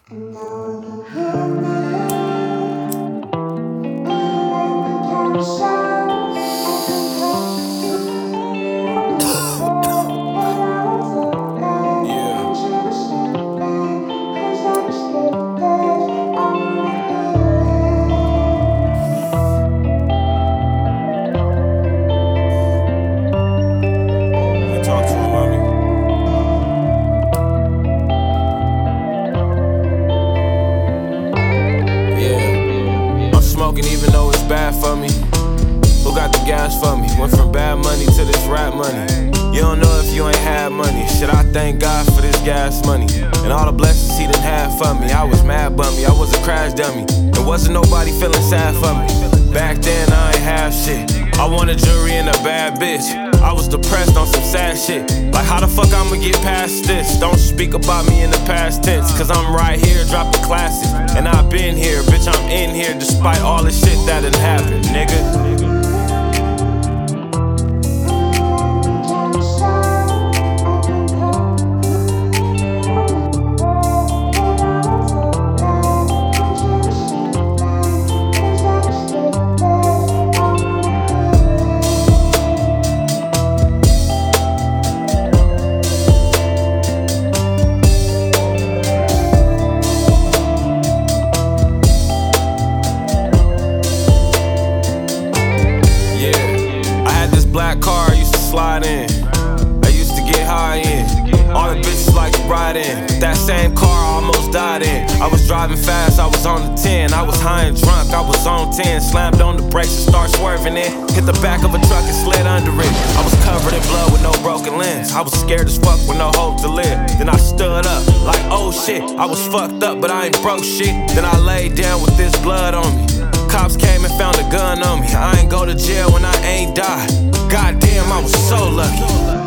Smoking even though it's bad for me. Who got the gas for me? Went from bad money to this rap money. You don't know if you ain't had money. Should I thank God for this gas money? And all the blessings he done had for me. I was mad bummy, I was a crash dummy. There wasn't nobody feeling sad for me. Back then I ain't have shit. I wanted jewelry and a bad bitch. I was depressed on some sad shit. Like how the fuck I'ma get past this? Don't speak about me in the past tense, cause I'm right here dropping classics. And I've been here, bitch, I'm in here despite all the shit that done happened, nigga. Black car I used to slide in, I used to get high in. All the bitches like to ride in. That same car I almost died in. I was driving fast, I was on the 10. I was high and drunk, I was on 10. Slammed on the brakes and started swerving in. Hit the back of a truck and slid under it. I was covered in blood with no broken limbs. I was scared as fuck with no hope to live. Then I stood up like oh shit. I was fucked up but I ain't broke shit. Then I laid down with this blood on me. Cops came and found a gun on me. I ain't go to jail when I ain't died. Goddamn, I was so lucky.